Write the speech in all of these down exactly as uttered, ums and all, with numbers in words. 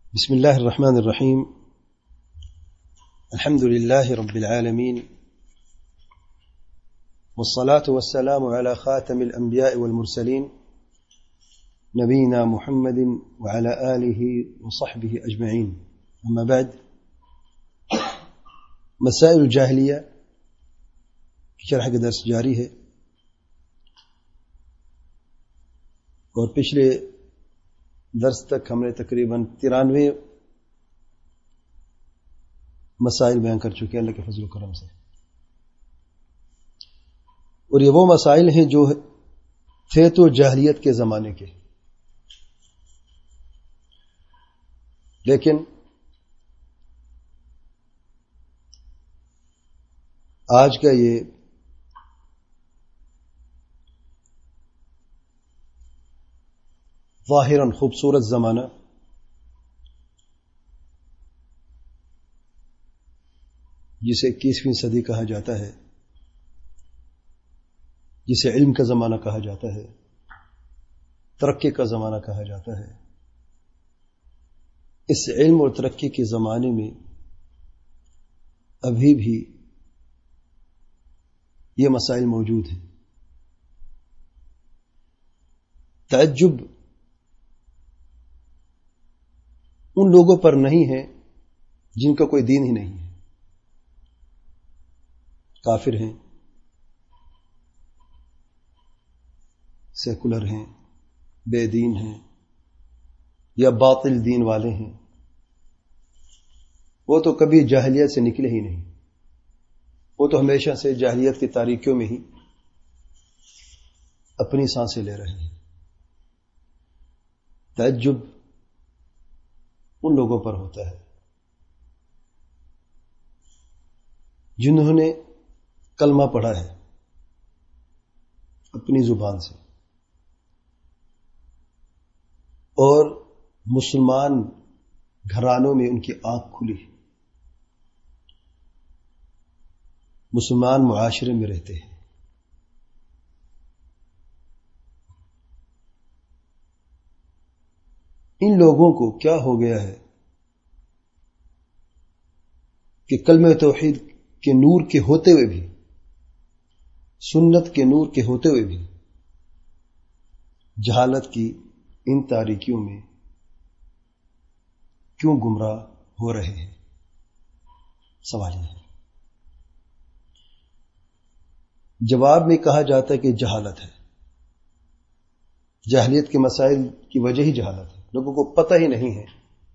بسم الله الرحمن الرحيم. الحمد لله رب العالمين، والصلاة والسلام على خاتم الأنبياء والمرسلين نبينا محمد وعلى آله وصحبه أجمعين. أما بعد، مسائل الجاہلیہ کی شرح کا درس جاری ہے، اور پچھلے درس تک ہم نے تقریباً ترانوے مسائل بیان کر چکے ہیں اللہ کے فضل و کرم سے، اور یہ وہ مسائل ہیں جو تھے تو جاہلیت کے زمانے کے، لیکن آج کا یہ ظاہراً خوبصورت زمانہ جسے اکیسویں صدی کہا جاتا ہے، جسے علم کا زمانہ کہا جاتا ہے، ترقی کا زمانہ کہا جاتا ہے، اس علم اور ترقی کے زمانے میں ابھی بھی یہ مسائل موجود ہیں۔ تعجب ان لوگوں پر نہیں ہے جن کا کوئی دین ہی نہیں ہے، کافر ہیں، سیکولر ہیں، بے دین ہیں، یا باطل دین والے ہیں، وہ تو کبھی جاہلیت سے نکلے ہی نہیں، وہ تو ہمیشہ سے جاہلیت کی تاریکیوں میں ہی اپنی سانسیں لے رہے ہیں۔ تعجب ان لوگوں پر ہوتا ہے جنہوں نے کلمہ پڑھا ہے اپنی زبان سے، اور مسلمان گھرانوں میں ان کی آنکھ کھلی، مسلمان معاشرے میں رہتے ہیں۔ ان لوگوں کو کیا ہو گیا ہے کہ کلمہ توحید کے نور کے ہوتے ہوئے بھی، سنت کے نور کے ہوتے ہوئے بھی، جہالت کی ان تاریکیوں میں کیوں گمراہ ہو رہے ہیں؟ سوال یہ ہے۔ جواب میں کہا جاتا ہے کہ جہالت ہے، جاہلیت کے مسائل کی وجہ ہی جہالت ہے۔ لوگوں کو پتہ ہی نہیں ہے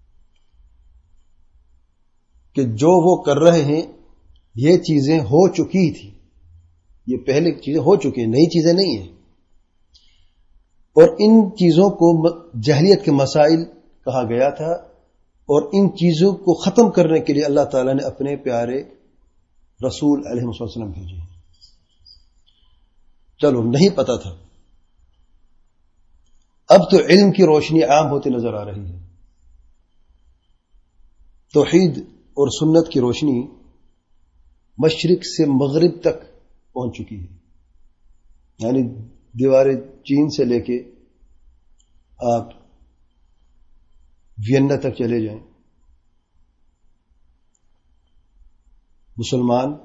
کہ جو وہ کر رہے ہیں یہ چیزیں ہو چکی تھی، یہ پہلے چیزیں ہو چکی ہیں، نئی چیزیں نہیں ہیں، اور ان چیزوں کو جاہلیت کے مسائل کہا گیا تھا، اور ان چیزوں کو ختم کرنے کے لیے اللہ تعالیٰ نے اپنے پیارے رسول علیہ وسلم بھیجے۔ چلو نہیں پتا تھا، اب تو علم کی روشنی عام ہوتی نظر آ رہی ہے، توحید اور سنت کی روشنی مشرق سے مغرب تک پہنچ چکی ہے، یعنی دیوار چین سے لے کے آپ وینا تک چلے جائیں، مسلمان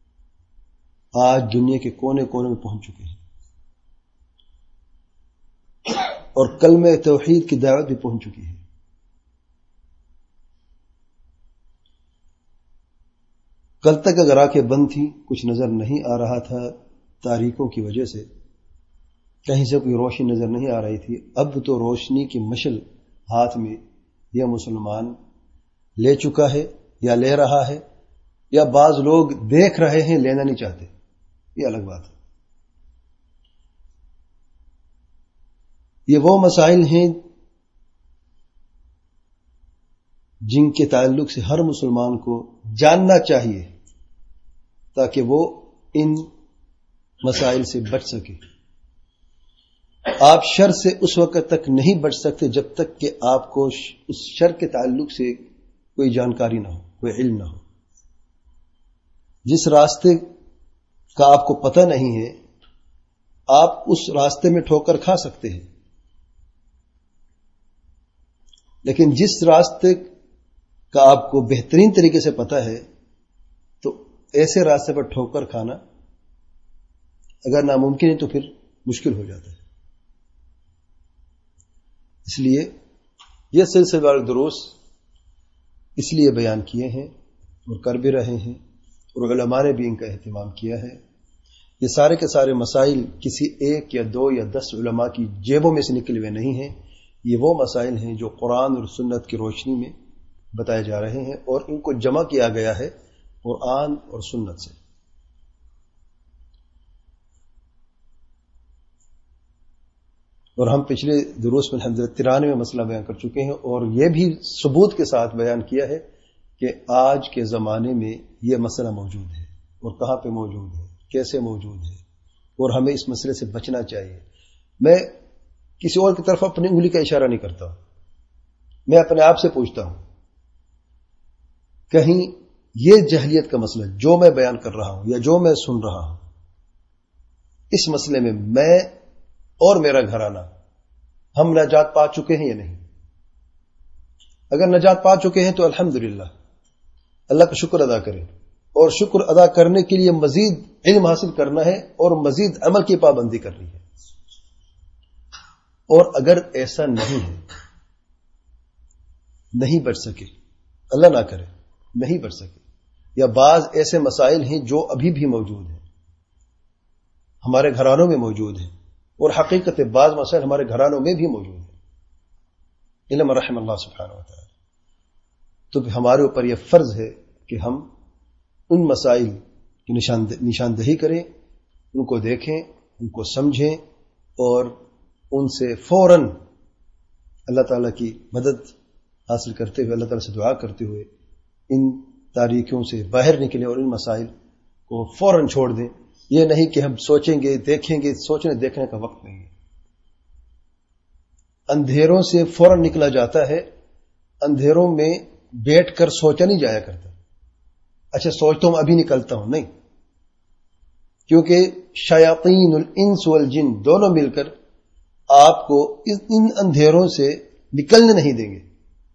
آج دنیا کے کونے کونے میں پہنچ چکے ہیں، اور کلمہ توحید کی دعوت بھی پہنچ چکی ہے۔ کل تک اگر آنکھیں بند تھیں، کچھ نظر نہیں آ رہا تھا تاریکوں کی وجہ سے، کہیں سے کوئی روشنی نظر نہیں آ رہی تھی، اب تو روشنی کی مشل ہاتھ میں یہ مسلمان لے چکا ہے یا لے رہا ہے، یا بعض لوگ دیکھ رہے ہیں لینا نہیں چاہتے، یہ الگ بات ہے۔ یہ وہ مسائل ہیں جن کے تعلق سے ہر مسلمان کو جاننا چاہیے تاکہ وہ ان مسائل سے بچ سکے۔ آپ شر سے اس وقت تک نہیں بچ سکتے جب تک کہ آپ کو اس شر کے تعلق سے کوئی جانکاری نہ ہو، کوئی علم نہ ہو۔ جس راستے کا آپ کو پتہ نہیں ہے، آپ اس راستے میں ٹھوکر کھا سکتے ہیں، لیکن جس راستے کا آپ کو بہترین طریقے سے پتا ہے تو ایسے راستے پر ٹھوکر کھانا اگر ناممکن ہے تو پھر مشکل ہو جاتا ہے. اس لیے یہ سلسلہ وار دروس اس لیے بیان کیے ہیں اور کر بھی رہے ہیں، اور علماء نے بھی ان کا اہتمام کیا ہے. یہ سارے کے سارے مسائل کسی ایک یا دو یا دس علماء کی جیبوں میں سے نکلے ہوئے نہیں ہیں. یہ وہ مسائل ہیں جو قرآن اور سنت کی روشنی میں بتائے جا رہے ہیں، اور ان کو جمع کیا گیا ہے قرآن اور سنت سے. اور ہم پچھلے دروس میں الحمدللہ ترانوے مسئلہ بیان کر چکے ہیں، اور یہ بھی ثبوت کے ساتھ بیان کیا ہے کہ آج کے زمانے میں یہ مسئلہ موجود ہے، اور کہاں پہ موجود ہے، کیسے موجود ہے، اور ہمیں اس مسئلے سے بچنا چاہیے. میں کسی اور کی طرف اپنی انگلی کا اشارہ نہیں کرتا ہوں، میں اپنے آپ سے پوچھتا ہوں کہیں یہ جہلیت کا مسئلہ جو میں بیان کر رہا ہوں یا جو میں سن رہا ہوں، اس مسئلے میں میں اور میرا گھرانہ ہم نجات پا چکے ہیں یا نہیں؟ اگر نجات پا چکے ہیں تو الحمدللہ اللہ کا شکر ادا کریں، اور شکر ادا کرنے کے لیے مزید علم حاصل کرنا ہے اور مزید عمل کی پابندی کرنی ہے. اور اگر ایسا نہیں ہے، نہیں بچ سکے، اللہ نہ کرے نہیں بچ سکے، یا بعض ایسے مسائل ہیں جو ابھی بھی موجود ہیں، ہمارے گھرانوں میں موجود ہیں، اور حقیقت بعض مسائل ہمارے گھرانوں میں بھی موجود ہیں، علم رحم اللہ سبحانہ و تعالی، تو ہمارے اوپر یہ فرض ہے کہ ہم ان مسائل کی نشاندہی کریں، ان کو دیکھیں، ان کو سمجھیں، اور ان سے فوراً اللہ تعالیٰ کی مدد حاصل کرتے ہوئے، اللہ تعالیٰ سے دعا کرتے ہوئے ان تاریکیوں سے باہر نکلیں اور ان مسائل کو فوراً چھوڑ دیں. یہ نہیں کہ ہم سوچیں گے دیکھیں گے، سوچنے دیکھنے کا وقت نہیں ہے. اندھیروں سے فوراً نکلا جاتا ہے، اندھیروں میں بیٹھ کر سوچا نہیں جایا کرتا. اچھا سوچتا ہوں ابھی نکلتا ہوں، نہیں، کیونکہ شیاطین الانس والجن دونوں مل کر آپ کو ان اندھیروں سے نکلنے نہیں دیں گے.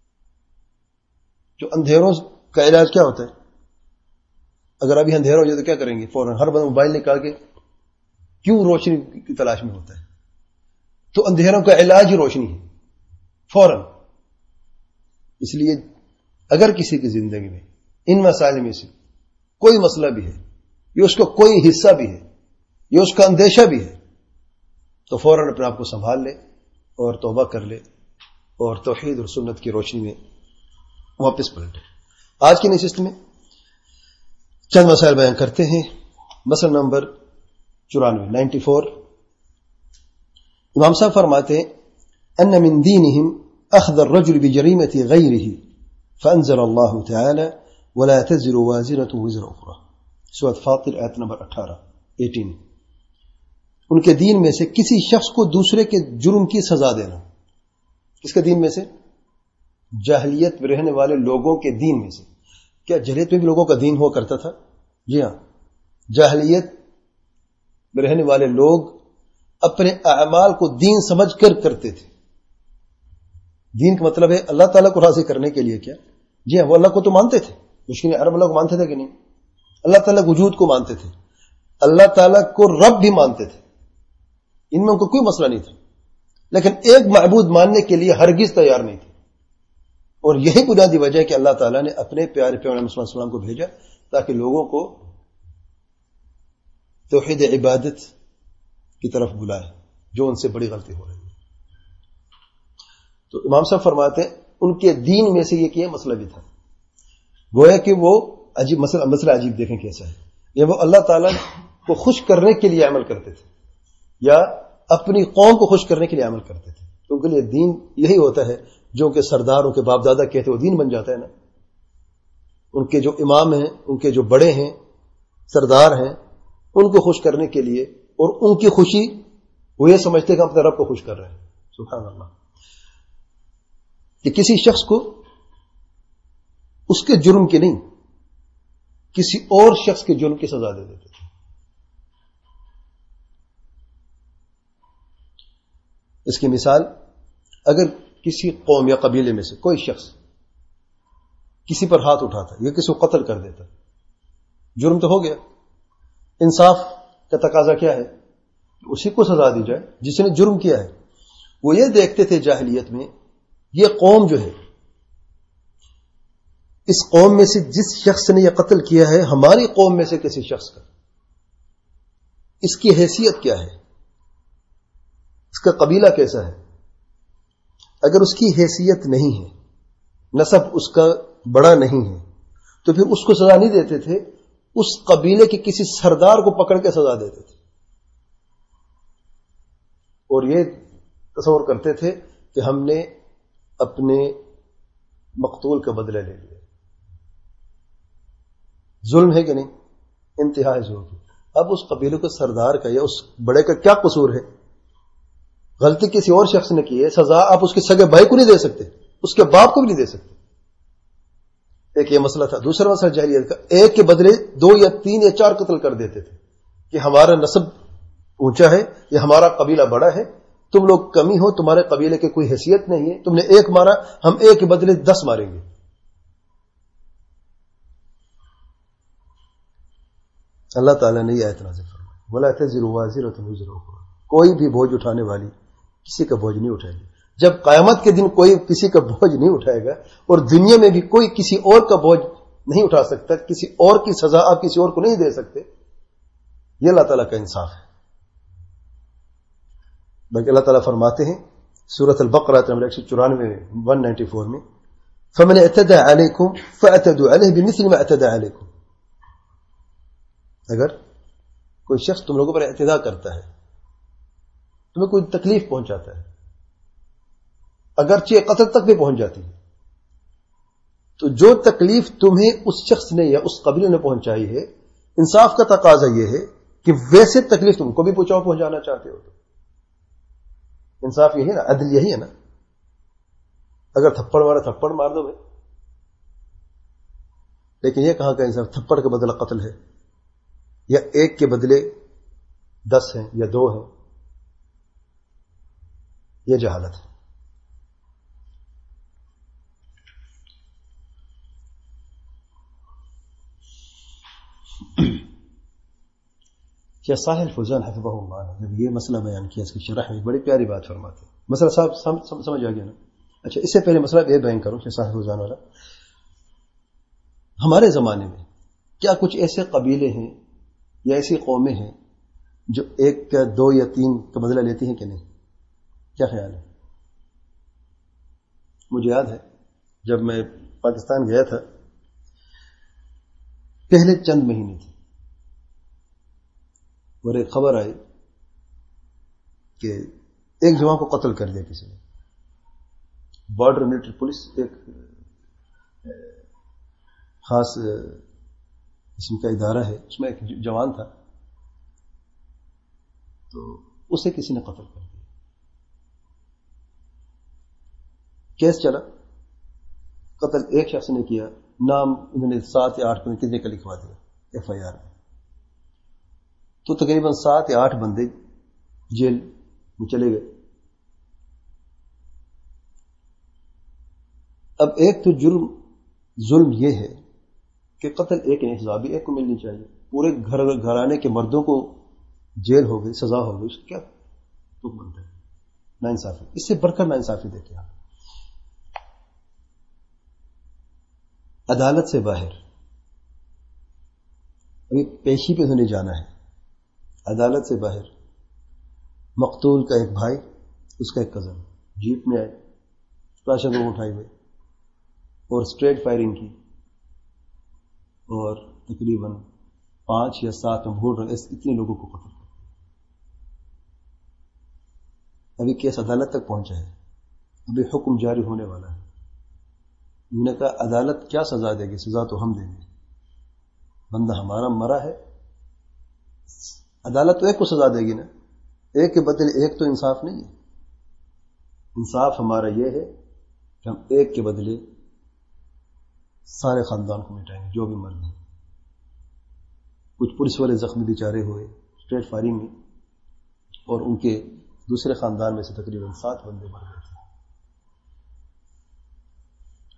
جو اندھیروں کا علاج کیا ہوتا ہے؟ اگر ابھی اندھیرا ہو جائے تو کیا کریں گے؟ فوراً ہر بندہ موبائل نکال کے کیوں روشنی کی تلاش میں ہوتا ہے. تو اندھیروں کا علاج ہی روشنی ہے، فوراً. اس لیے اگر کسی کی زندگی میں ان مسائل میں سے کوئی مسئلہ بھی ہے، یہ اس کا کوئی حصہ بھی ہے، یہ اس کا اندیشہ بھی ہے، تو فوراً اپنے آپ کو سنبھال لے اور توبہ کر لے اور توحید اور سنت کی روشنی میں واپس پلٹے. آج کی نشست میں چند مسائل بیان کرتے ہیں. مسئلہ نمبر چورانوے نائنٹی فور. امام صاحب فرماتے ہیں ان من دینہم اخذ الرجل بجریمت غیرہ فانزل اللہ تعالی ولا تزر وازرة وزر اخرى. سورۃ فاطر آیت نمبر اٹھارہ اٹھارہ. ان کے دین میں سے کسی شخص کو دوسرے کے جرم کی سزا دینا. کس کے دین میں سے؟ جاہلیت میں رہنے والے لوگوں کے دین میں سے. کیا جاہلیت میں بھی لوگوں کا دین ہوا کرتا تھا؟ جی ہاں، جاہلیت میں رہنے والے لوگ اپنے اعمال کو دین سمجھ کر کرتے تھے. دین کا مطلب ہے اللہ تعالیٰ کو راضی کرنے کے لیے. کیا؟ جی ہاں، وہ اللہ کو تو مانتے تھے. مشکل عرب اللہ کو مانتے تھے کہ نہیں؟ اللہ تعالیٰ کے وجود کو مانتے تھے، اللہ تعالیٰ کو رب بھی مانتے تھے، ان میں ان کو کوئی مسئلہ نہیں تھا. لیکن ایک معبود ماننے کے لیے ہرگز تیار نہیں تھے. اور یہی بنیادی وجہ ہے کہ اللہ تعالیٰ نے اپنے پیارے پیغمبر صلی اللہ علیہ وسلم کو بھیجا تاکہ لوگوں کو توحید عبادت کی طرف بلائے، جو ان سے بڑی غلطی ہو رہی ہے. تو امام صاحب فرماتے ہیں ان کے دین میں سے یہ کہ یہ مسئلہ بھی تھا. گویا کہ وہ عجیب مسئلہ مسئلہ عجیب دیکھیں کیسا ہے. یہ وہ اللہ تعالیٰ کو خوش کرنے کے لیے عمل کرتے تھے یا اپنی قوم کو خوش کرنے کے لیے عمل کرتے تھے. تو ان کے لیے دین یہی ہوتا ہے جو کہ سرداروں کے باپ دادا کہتے وہ دین بن جاتا ہے نا. ان کے جو امام ہیں، ان کے جو بڑے ہیں، سردار ہیں، ان کو خوش کرنے کے لیے، اور ان کی خوشی وہ یہ سمجھتے کہ ہم اپنے رب کو خوش کر رہے ہیں. سبحان اللہ. کہ کسی شخص کو اس کے جرم کی نہیں، کسی اور شخص کے جرم کی سزا دے دیتے تھے. اس کی مثال، اگر کسی قوم یا قبیلے میں سے کوئی شخص کسی پر ہاتھ اٹھاتا یا کسی کو قتل کر دیتا، جرم تو ہو گیا، انصاف کا تقاضا کیا ہے؟ اسی کو سزا دی جائے جس نے جرم کیا ہے۔ وہ یہ دیکھتے تھے جاہلیت میں، یہ قوم جو ہے، اس قوم میں سے جس شخص نے یہ قتل کیا ہے ہماری قوم میں سے کسی شخص کا، اس کی حیثیت کیا ہے، اس کا قبیلہ کیسا ہے۔ اگر اس کی حیثیت نہیں ہے، نسب اس کا بڑا نہیں ہے، تو پھر اس کو سزا نہیں دیتے تھے، اس قبیلے کے کسی سردار کو پکڑ کے سزا دیتے تھے، اور یہ تصور کرتے تھے کہ ہم نے اپنے مقتول کا بدلہ لے لیا۔ ظلم ہے کہ نہیں؟ انتہائی ظلم ہے۔ اب اس قبیلے کے سردار کا یا اس بڑے کا کیا قصور ہے؟ غلطی کسی اور شخص نے کی ہے، سزا آپ اس کے سگے بھائی کو نہیں دے سکتے، اس کے باپ کو بھی نہیں دے سکتے۔ ایک یہ مسئلہ تھا۔ دوسرا مسئلہ جاہلیت کا، ایک کے بدلے دو یا تین یا چار قتل کر دیتے تھے کہ ہمارا نسب اونچا ہے یا ہمارا قبیلہ بڑا ہے، تم لوگ کمی ہو، تمہارے قبیلے کی کوئی حیثیت نہیں ہے، تم نے ایک مارا، ہم ایک کے بدلے دس ماریں گے۔ اللہ تعالیٰ نے یہ آیت نازل فرمائی، وَلَا تَزِرُ وَازِرَةٌ وِزْرَ أُخْرَىٰ، کوئی بھی بوجھ اٹھانے والی کسی کا بوجھ نہیں اٹھائے گی۔ جب قیامت کے دن کوئی کسی کا بوجھ نہیں اٹھائے گا، اور دنیا میں بھی کوئی کسی اور کا بوجھ نہیں اٹھا سکتا، کسی اور کی سزا آپ کسی اور کو نہیں دے سکتے، یہ اللہ تعالیٰ کا انصاف ہے۔ بلکہ اللہ تعالیٰ فرماتے ہیں سورۃ البقرہ نمبر ایک سو چورانوے میں، ایک سو چورانوے میں، فَمَنِ اعْتَدَىٰ عَلَيْكُمْ فَاعْتَدُوا عَلَيْهِ بِمِثْلِ مَا اعْتَدَىٰ عَلَيْكُمْ، اگر کوئی شخص تم لوگوں پر اعتداء کرتا ہے، تمہیں کوئی تکلیف پہنچاتا ہے، اگرچہ قتل تک بھی پہنچ جاتی ہے، تو جو تکلیف تمہیں اس شخص نے یا اس قبیلے نے پہنچائی ہے، انصاف کا تقاضا یہ ہے کہ ویسے تکلیف تم کو بھی پہنچاؤ پہنچانا چاہتے ہو تو انصاف یہی ہے نا، عدل یہی ہے نا۔ اگر تھپڑ مارا تھپڑ مار دو بھائی، لیکن یہ کہاں کا انصاف؟ تھپڑ کا بدلہ قتل ہے، یا ایک کے بدلے دس ہیں یا دو ہیں، یہ جہالت ہے۔ شیخ صالح الفوزان حفظہ اللہ نے جب یہ مسئلہ بیان کیا، اس کی شرح میں بڑی پیاری بات فرماتے ہیں۔ مسئلہ صاحب سمجھ آ گیا نا؟ اچھا، اس سے پہلے مسئلہ یہ بیان کروں شیخ صالح الفوزان والا، ہمارے زمانے میں کیا کچھ ایسے قبیلے ہیں یا ایسی قومیں ہیں جو ایک کا دو یا تین کا بدلہ لیتی ہیں کہ نہیں؟ کیا خیال ہے؟ مجھے یاد ہے جب میں پاکستان گیا تھا، پہلے چند مہینے تھے، اور ایک خبر آئی کہ ایک جوان کو قتل کر دیا کسی نے۔ بارڈر ملٹری پولیس ایک خاص قسم کا ادارہ ہے، اس میں ایک جوان تھا، تو اسے کسی نے قتل کر دیا۔ کیس چلا، قتل ایک شخص نے کیا، نام انہوں نے سات یا آٹھ کتنے کا لکھوا دیا ایف آئی آر میں، تو تقریباً سات یا آٹھ بندے جیل میں چلے گئے۔ اب ایک تو جرم ظلم یہ ہے کہ قتل ایک نہیں، سزا بھی ایک کو ملنی چاہیے۔ پورے گھر گھرانے کے مردوں کو جیل ہو گئی، سزا ہو گئی، اس کا کیا حکم بنتا ہے؟ ناانصافی، اس سے بڑھ کر ناانصافی دیکھیں آپ۔ عدالت سے باہر، ابھی پیشی پہ انہوں نے جانا ہے، عدالت سے باہر مقتول کا ایک بھائی، اس کا ایک کزن جیپ میں آئے، راشن روم اٹھائے ہوئے، اور اسٹریٹ فائرنگ کی، اور تقریباً پانچ یا سات میں بھول رہے اتنے لوگوں کو قتل کر دیا۔ ابھی کیس عدالت تک پہنچا ہے، ابھی حکم جاری ہونے والا ہے۔ انہوں نے کہا عدالت کیا سزا دے گی؟ سزا تو ہم دیں گے، بندہ ہمارا مرا ہے، عدالت تو ایک کو سزا دے گی نا، ایک کے بدلے ایک تو انصاف نہیں ہے۔ انصاف ہمارا یہ ہے کہ ہم ایک کے بدلے سارے خاندان کو مٹائیں گے، جو بھی مرد ہیں۔ کچھ پولیس والے زخمی بیچارے ہوئے اسٹریٹ فائرنگ میں، اور ان کے دوسرے خاندان میں سے تقریباً سات بندے مر گئے تھے۔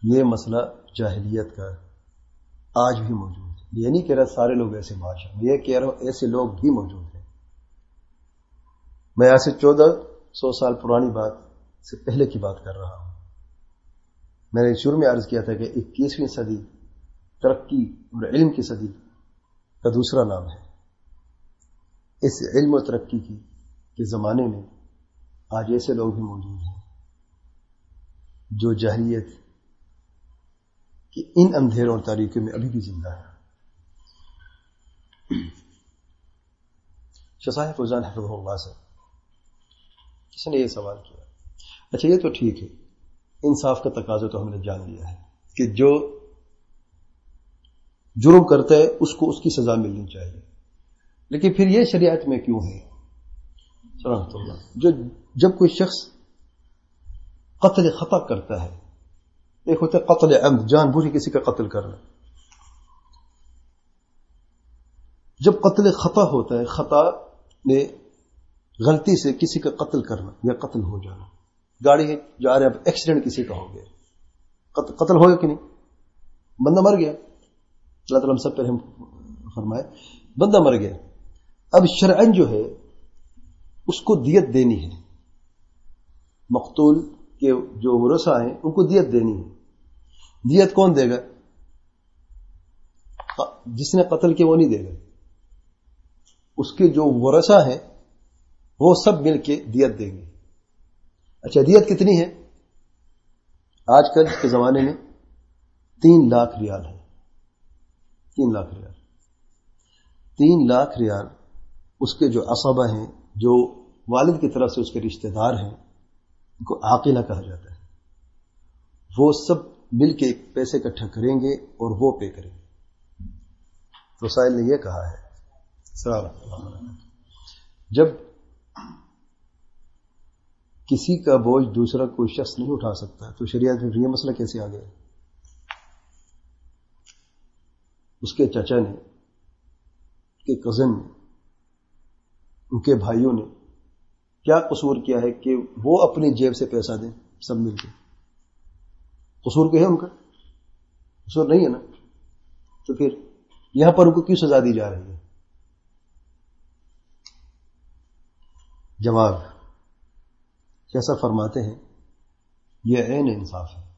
یہ مسئلہ جاہلیت کا آج بھی موجود ہے. یہ نہیں کہہ رہا سارے لوگ ایسے معاشرے میں، یہ کہہ رہا ہوں ایسے لوگ بھی موجود ہیں. میں آج سے چودہ سو سال پرانی بات سے پہلے کی بات کر رہا ہوں. میں نے شروع میں عرض کیا تھا کہ اکیسویں صدی ترقی اور علم کی صدی کا دوسرا نام ہے. اس علم و ترقی کی کے زمانے میں آج ایسے لوگ بھی موجود ہیں جو جاہلیت کہ ان اندھیروں اور تاریکیوں میں ابھی بھی زندہ ہے. شیخ صالح فوزان حفظہ اللہ سے کسی نے یہ سوال کیا، اچھا یہ تو ٹھیک ہے، انصاف کا تقاضا تو ہم نے جان لیا ہے کہ جو جرم کرتا ہے اس کو اس کی سزا ملنی چاہیے، لیکن پھر یہ شریعت میں کیوں ہے؟ سلامت اللہ، جو جب کوئی شخص قتل خطا کرتا ہے، ایک ہوتا ہے قتل عمد، جان بوجھ کسی کا قتل کرنا. جب قتل خطا ہوتا ہے، خطا نے غلطی سے کسی کا قتل کرنا یا قتل ہو جانا، گاڑی ہے جا رہے اب ایکسیڈنٹ کسی کا ہو گیا، قتل ہو گیا کہ نہیں؟ بندہ مر گیا، اللہ تعالیٰ ہم سب پر ہم فرمائے، بندہ مر گیا. اب شرعن جو ہے اس کو دیت دینی ہے، مقتول کے جو ورثاء ہیں ان کو دیت دینی ہے. دیت کون دے گا؟ جس نے قتل کیا وہ نہیں دے گا، اس کے جو ورثاء ہیں وہ سب مل کے دیت دیں گے. اچھا دیت کتنی ہے؟ آج کل کے زمانے میں تین لاکھ ریال ہے. تین لاکھ ریال تین لاکھ ریال اس کے جو عصبہ ہیں، جو والد کی طرف سے اس کے رشتہ دار ہیں، ان کو عاقلہ کہا جاتا ہے، وہ سب مل کے ایک پیسے اکٹھا کریں گے اور وہ پے کریں گے. تو سائل نے یہ کہا ہے جب کسی کا بوجھ دوسرا کوئی شخص نہیں اٹھا سکتا تو شریعت میں یہ مسئلہ کیسے آ گیا؟ اس کے چچا نے، کے کزن نے، ان کے بھائیوں نے کیا قصور کیا ہے کہ وہ اپنی جیب سے پیسہ دیں سب مل کے؟ قصور کوئی ہے ان کا؟ قصور نہیں ہے نا. تو پھر یہاں پر ان کو کیوں سزا دی جا رہی ہے؟ جواب جیسا فرماتے ہیں یہ عین انصاف ہے،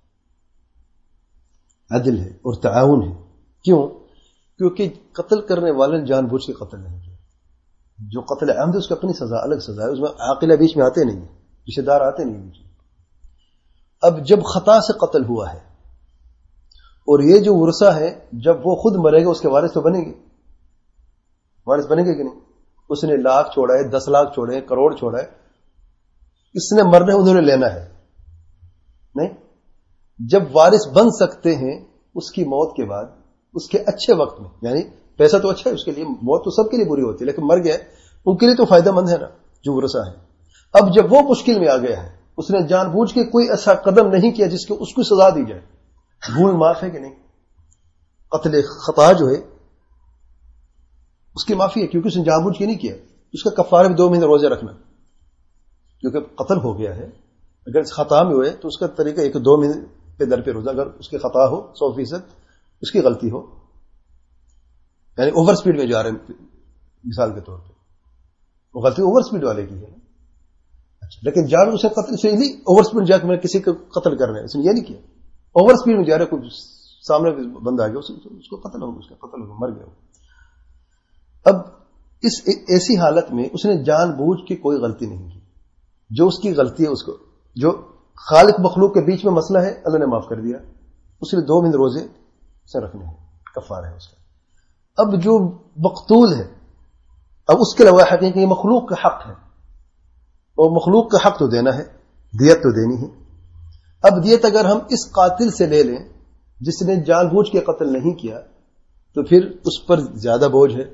عدل ہے اور تعاون ہے. کیوں؟ کیونکہ قتل کرنے والے نے جان بوجھ کے قتل نہیں کیا. جو قتل عمد اس کی اپنی سزا الگ سزا ہے، اس میں عاقلہ بیچ میں آتے نہیں، رشتہ دار آتے نہیں بیچ میں. اب جب خطا سے قتل ہوا ہے اور یہ جو ورثہ ہے جب وہ خود مرے گا اس کے وارث تو بنے گے، وارث بنے گے کہ نہیں؟ اس نے لاکھ چھوڑا ہے، دس لاکھ چھوڑے ہیں، کروڑ چھوڑا ہے، اس نے مرنا ہے، انہوں نے لینا ہے نہیں. جب وارث بن سکتے ہیں اس کی موت کے بعد، اس کے اچھے وقت میں، یعنی پیسہ تو اچھا ہے اس کے لیے، موت تو سب کے لیے بری ہوتی ہے لیکن مر گیا ان کے لیے تو فائدہ مند ہے نا جو ورثہ ہے. اب جب وہ مشکل میں آ گیا ہے، اس نے جان بوجھ کے کوئی ایسا قدم نہیں کیا جس کے اس کو سزا دی جائے، بھول معاف ہے کہ نہیں؟ قتل خطا جو ہے اس کی معافی ہے کیونکہ اس نے جان بوجھ کے نہیں کیا. اس کا کفارہ بھی دو مہینے روزے رکھنا، کیونکہ قتل ہو گیا ہے. اگر خطا میں ہوئے تو اس کا طریقہ ایک دو مہینے پہ در پہ روزہ، اگر اس کی خطا ہو سو فیصد اس کی غلطی ہو، یعنی اوور سپیڈ میں جا رہے ہیں مثال کے طور پہ، وہ غلطی اوور سپیڈ والے کی ہے. اچھا لیکن جان اسے قتل سے نہیں، اوور سپیڈ جا کے میں کسی کو قتل کر رہے ہیں، اس نے یہ نہیں کیا. اوور سپیڈ میں جا رہے کوئی سامنے بندہ آ گیا، اس کو قتل ہو، اس کا قتل ہو، مر گیا. اب اس ایسی حالت میں اس نے جان بوجھ کے کوئی غلطی نہیں کی. جو اس کی غلطی ہے، اس کو جو خالق مخلوق کے بیچ میں مسئلہ ہے اللہ نے معاف کر دیا، اس لیے دو مہینے روزے سے رکھنے ہیں، کفارہ ہے اس کا. اب جو مقتول ہے، اب اس کے علاوہ حقیقی مخلوق کا حق ہے اور مخلوق کا حق تو دینا ہے، دیت تو دینی ہے. اب دیت اگر ہم اس قاتل سے لے لیں جس نے جان بوجھ کے قتل نہیں کیا تو پھر اس پر زیادہ بوجھ ہے.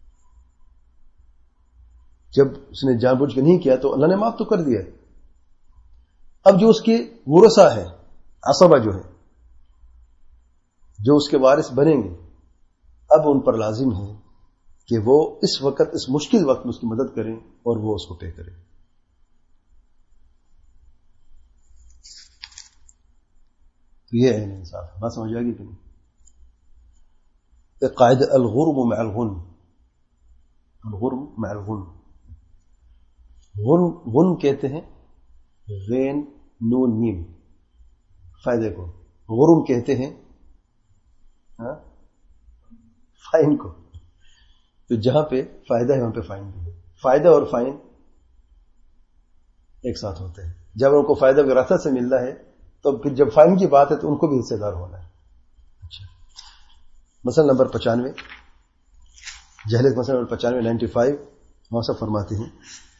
جب اس نے جان بوجھ کے نہیں کیا تو اللہ نے معاف تو کر دیا. اب جو اس کے ورثاء ہے، عصبہ جو ہے، جو اس کے وارث بنیں گے، اب ان پر لازم ہے کہ وہ اس وقت، اس مشکل وقت میں اس کی مدد کریں اور وہ اس کو پے کریں. تو یہ عین انصاف ہے. بات سمجھ آئے گی کہ نہیں؟ قاعدہ الغرم مع الغن، الغرم مع الغن. غن غن کہتے ہیں غین نون میم فائدے کو، غرم کہتے ہیں ہاں فائن کو. تو جہاں پہ فائدہ ہے وہاں پہ فائن بھی ہے. فائدہ اور فائن ایک ساتھ ہوتے ہیں. جب ان کو فائدہ وراثت سے مل رہا ہے تو پھر جب فائن کی بات ہے تو ان کو بھی حصے دار ہونا ہے. اچھا، مسئلہ نمبر پچانوے، جہلیت مسئلہ نمبر پچانوے نائنٹی فائیو. وہاں سے فرماتے ہیں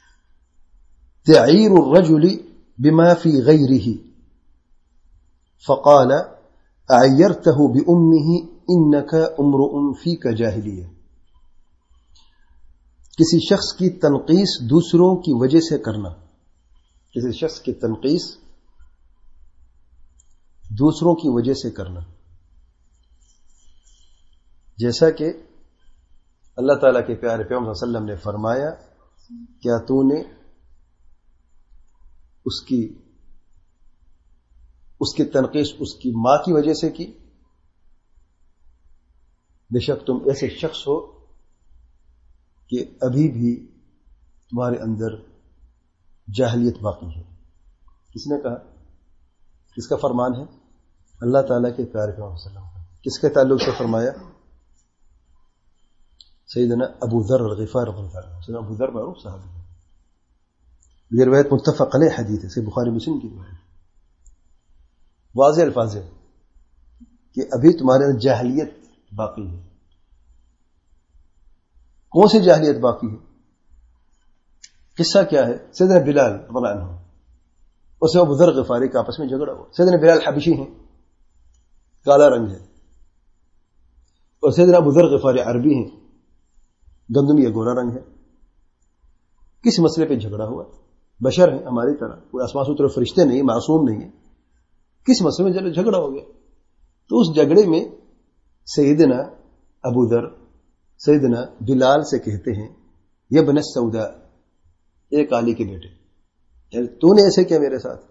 تعیر الرجل بما في غيره فقال اعيرته بامه انك امرؤ فيك جاهليه. کسی شخص کی تنقیس دوسروں کی وجہ سے کرنا، کسی شخص کی تنقیس دوسروں کی وجہ سے کرنا، جیسا کہ اللہ تعالیٰ کے پیارے پیغمبر صلی اللہ علیہ وسلم نے فرمایا کیا تو نے اس کی اس کی تنقیس اس کی ماں کی وجہ سے کی؟ بے شک تم ایسے شخص ہو کہ ابھی بھی تمہارے اندر جاہلیت باقی ہے. کس نے کہا؟ کس کا فرمان ہے؟ اللہ تعالیٰ کے پیارے پیغمبر صلی اللہ علیہ وسلم کا. کس کے تعلق سے فرمایا؟ سیدنا ابو ذر الغفاری رضی اللہ عنہ. سیدنا ابو ذر معروف صحابی ہے. یہ روایت متفق علیہ حدیث ہے، بخاری مسلم کی روایت. واضح الفاظ ہے کہ ابھی تمہارے اندر جاہلیت باقی ہے. کون سی جاہلیت باقی ہے؟ قصہ کیا ہے؟ سیدنا بلال رضی اللہ عنہ اور سیدنا ابو ذر غفاری کا آپس میں جھگڑا ہوا. سیدنا بلال حبشی ہیں، کالا رنگ ہے، اور سیدنا ابو ذر غفاری عربی ہیں، گندمی یا گورا رنگ ہے. کس مسئلے پہ جھگڑا ہوا؟ بشر ہیں ہماری طرح، کوئی آسمان سے اترے فرشتے نہیں، معصوم نہیں ہے. کس مسئلے میں جھگڑا ہو گیا؟ تو اس جھگڑے میں سیدنا ابو ذر سیدنا بلال سے کہتے ہیں یہ بن السودا، ایک کالی کے بیٹے، یعنی تو نے ایسے کیا میرے ساتھ؟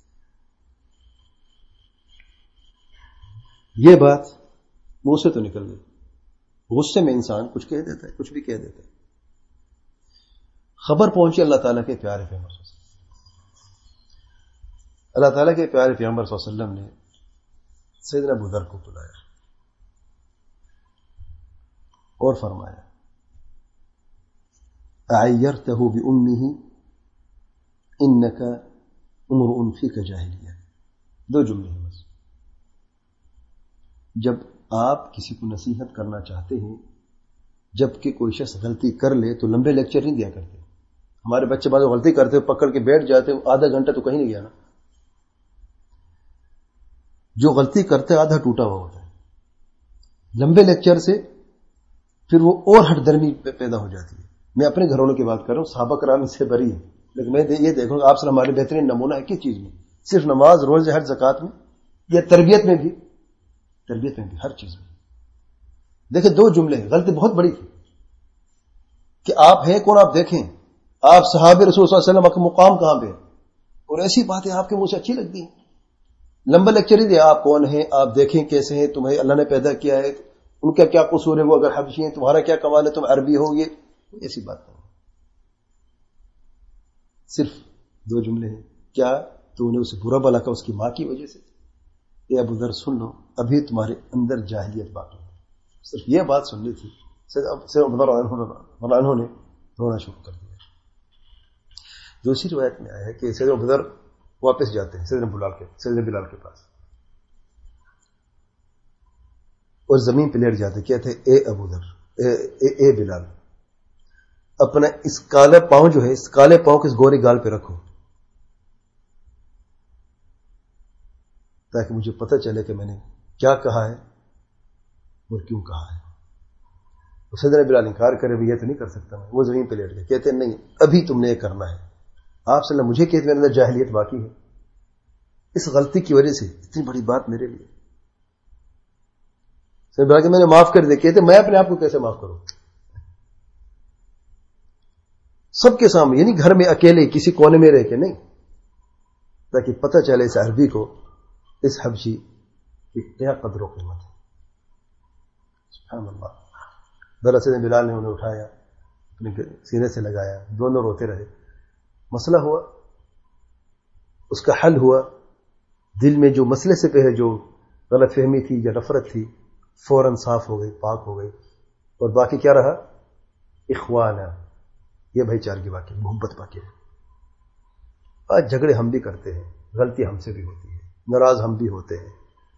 یہ بات منہ سے تو نکل گئی. غصے میں انسان کچھ کہہ دیتا ہے، کچھ بھی کہہ دیتا ہے. خبر پہنچی اللہ تعالیٰ کے پیارے پیغمبر صلی اللہ علیہ وسلم. اللہ تعالیٰ کے پیارے پیغمبر صلی اللہ علیہ وسلم نے سیدنا ابو ذر کو بلایا اور فرمایا اعیرتہ بامہ انک امرؤ فیک جاہلیہ. دو جملے ہیں بس. جب آپ کسی کو نصیحت کرنا چاہتے ہیں، جب کہ کوئی شخص غلطی کر لے تو لمبے لیکچر نہیں دیا کرتے. ہمارے بچے بعض غلطی کرتے ہو پکڑ کے بیٹھ جاتے ہیں، آدھا گھنٹہ تو کہیں نہیں گیا نا. جو غلطی کرتے آدھا ٹوٹا ہوا ہوتا ہے. لمبے لیکچر سے پھر وہ اور ہٹ درمی پیدا ہو جاتی ہے. میں اپنے گھر والوں کی بات کر رہا ہوں، صحابہ کرام اس سے بری ہے، لیکن میں یہ دیکھوں گا آپ سے ہمارے بہترین نمونہ ہے کس چیز میں؟ صرف نماز، روزے، حج، زکوٰۃ میں، یا تربیت میں بھی؟ تربیت میں بھی، ہر چیز میں. دیکھیں دو جملے ہیں، غلطی بہت بڑی تھی کہ آپ ہیں کون؟ آپ دیکھیں آپ صحابہ رسول صلی اللہ علیہ وسلم کا مقام کہاں پہ، اور ایسی باتیں آپ کے منہ سے اچھی لگتی ہیں. لمبا لیکچر ہی دیا، آپ کون ہیں، آپ دیکھیں کیسے ہیں، تمہیں اللہ نے پیدا کیا ہے، ان کا کیا قصور ہے، وہ اگر حبشی ہیں تمہارا کیا کمال ہے، تم عربی ہو. یہ ایسی بات نہیں. صرف دو جملے ہیں. کیا تو نے اسے برا بلا کہا اس کی ماں کی وجہ سے؟ اے ابو ذر سن لو، ابھی تمہارے اندر جاہلیت باقی ہے. صرف یہ بات سننی تھی. انہوں نے رونا شروع کر دیا. دوسری روایت میں آیا ہے کہ سیدنا ابو ذر واپس جاتے ہیں سیدنا بلال کے سیدنا بلال کے پاس اور زمین پہ لیٹ جاتے، کہتے ہیں اے ابو ذر، اے, اے, اے بلال، اپنا اس کالے پاؤں جو ہے، اس کالے پاؤں کو اس گورے گال پہ رکھو تاکہ مجھے پتہ چلے کہ میں نے کیا کہا ہے اور کیوں کہا ہے. سیدنا بلال انکار کرے بھی یہ تو نہیں کر سکتا میں. وہ زمین پہ لیٹ گئے، کہتے ہیں نہیں ابھی تم نے یہ کرنا ہے. آپ صلی اللہ مجھے کہتے میرے اندر جاہلیت باقی ہے، اس غلطی کی وجہ سے اتنی بڑی بات میرے لیے. سیدنا بلال کہ میں نے معاف کر دیا. کہتے میں اپنے آپ کو کیسے معاف کروں؟ سب کے سامنے، یعنی گھر میں اکیلے کسی کونے میں رہ کے نہیں، تاکہ پتہ چلے اس عربی کو، اس حبشی کہ کیا قدر و قیمت ہے. سبحان اللہ. درس بلال نے انہیں اٹھایا, اپنے سینے سے لگایا, دونوں روتے رہے. مسئلہ ہوا, اس کا حل ہوا. دل میں جو مسئلے سے پہلے جو غلط فہمی تھی یا نفرت تھی فوراً صاف ہو گئی, پاک ہو گئی. اور باقی کیا رہا؟ اخوانا, یہ بھائی چارگی باقی, محبت باقی ہے. آج جھگڑے ہم بھی کرتے ہیں, غلطی ہم سے بھی ہوتی ہے, ناراض ہم بھی ہوتے ہیں,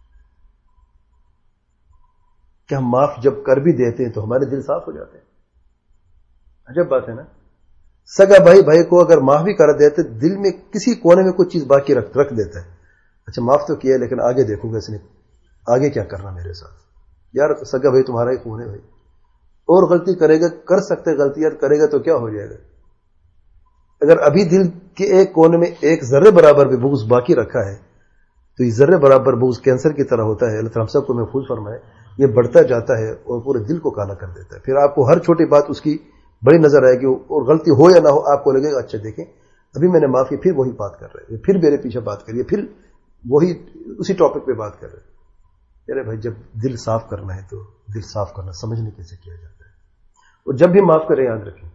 کہ ہم معاف جب کر بھی دیتے ہیں تو ہمارے دل صاف ہو جاتے ہیں. عجب بات ہے نا. سگا بھائی بھائی کو اگر معاف بھی کر دیتے, دل میں کسی کونے میں کوئی چیز باقی رکھ رکھ دیتا ہے. اچھا معاف تو کیا لیکن آگے دیکھوں گا اس نے آگے کیا کرنا میرے ساتھ. یار سگا بھائی تمہارا ہی خون ہے بھائی, اور غلطی کرے گا, کر سکتے غلطیاں کرے گا تو کیا ہو جائے گا. اگر ابھی دل کے ایک کونے میں ایک ذرے برابر بھی بغض باقی رکھا ہے تو یہ ذرے برابر بغض کینسر کی طرح ہوتا ہے. اللہ تعالیٰ ہم سب کو محفوظ فرمائے. یہ بڑھتا جاتا ہے اور پورے دل کو کالا کر دیتا ہے. پھر آپ کو ہر چھوٹی بات اس کی بڑی نظر آئے گی, اور غلطی ہو یا نہ ہو آپ کو لگے گا اچھا دیکھیں ابھی میں نے معاف کی, پھر وہی بات کر رہے ہیں, پھر میرے پیچھے بات کریے, پھر وہی اسی ٹاپک پہ بات کر رہے ہیں. ارے بھائی جب دل صاف کرنا ہے تو دل صاف کرنا سمجھنے کیسے کیا جاتا ہے. اور جب بھی معاف کریں یاد رکھیں